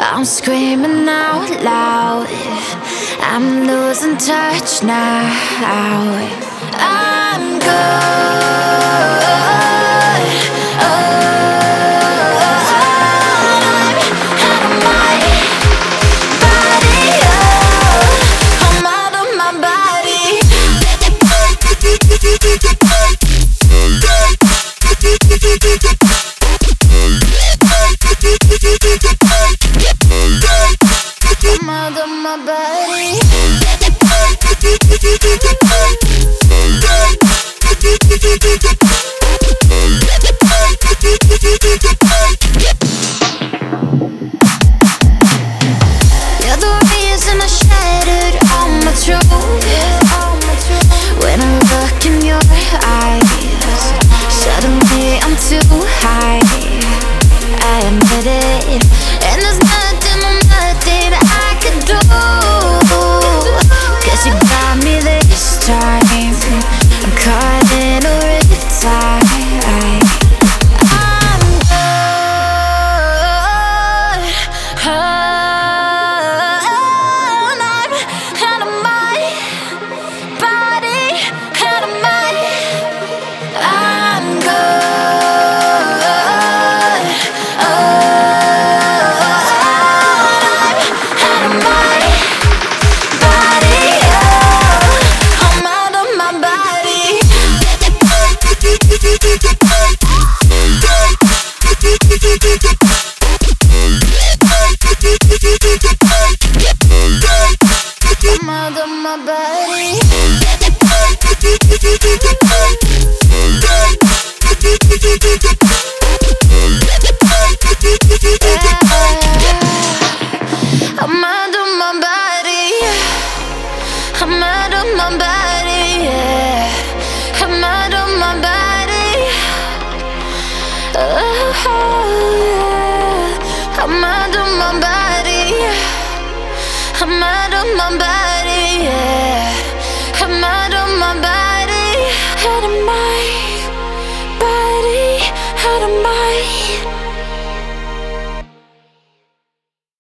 I'm screaming out loud. I'm losing touch now. I'm good. I'm out of my body. You're the reason I shattered all my truth. When I look in your eyes, suddenly I'm too high. I admit it, and there's nothing I could do. 'Cause you got me this time. I'm caught in a riptide. I'm good. I'm out of my body, out of my. I'm good. I'm out of my body. I'm out of my body. I'm out of my body. Yeah. I'm out of my body. Oh, yeah. I'm out of my body. I'm out of my body.